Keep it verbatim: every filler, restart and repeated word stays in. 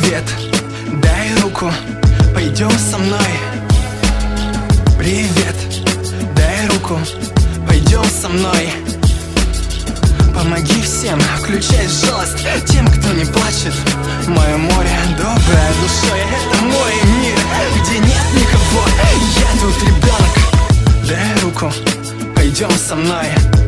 Привет, дай руку, пойдем со мной. Привет, дай руку, пойдем со мной. Помоги всем, включай жалость тем, кто не плачет. Мое море доброе душой, это мой мир, где нет никого, я тут ребенок. Дай руку, пойдем со мной.